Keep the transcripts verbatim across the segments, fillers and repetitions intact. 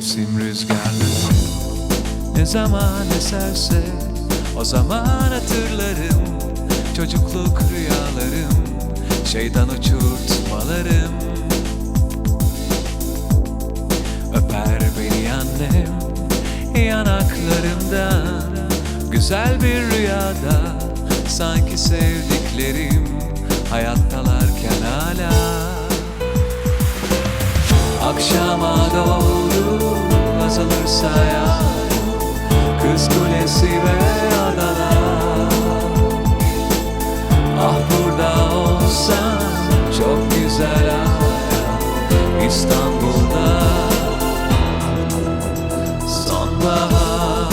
Mevsim rüzgarlı ne zaman eserse o zaman hatırlarım. Çocukluk rüyalarım, şeytan uçurtmalarım. Öper beni annem yanaklarımdan, güzel bir rüyada, sanki sevdiklerim hayattalarken hala. Akşama doğru azalırsa yağmur, Kız Kulesi ve adalar. Ah burada olsan çok güzel hayat, İstanbul'da sonbahar.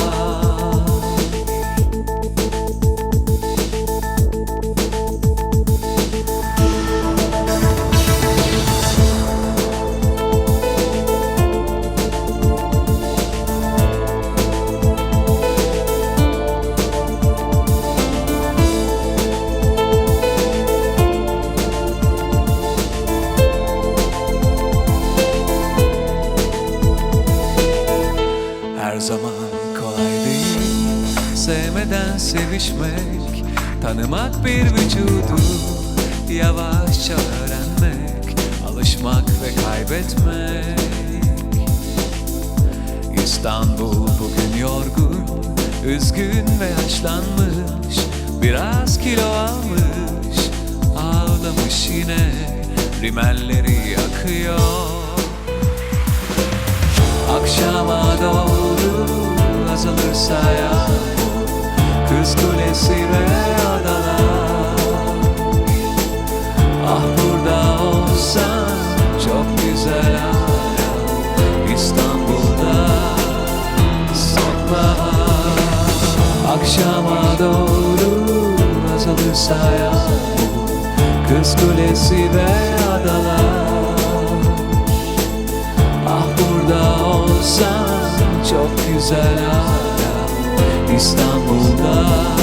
Her zaman kolay değil sevmeden sevişmek, tanımak bir vücudu, yavaşça öğrenmek, alışmak ve kaybetmek. İstanbul bugün yorgun, üzgün ve yaşlanmış, biraz kilo almış, ağlamış yine, rimelleri yakıyor. Akşama doğru azalırsa yağmur, Kız Kulesi ve adalar. Ah burada olsan çok güzel hayat, İstanbul'da sonbahar. Akşama doğru azalırsa yağmur, Kız Kulesi ve adalar. Ah burada olsan çok güzel hayat, İstanbul'da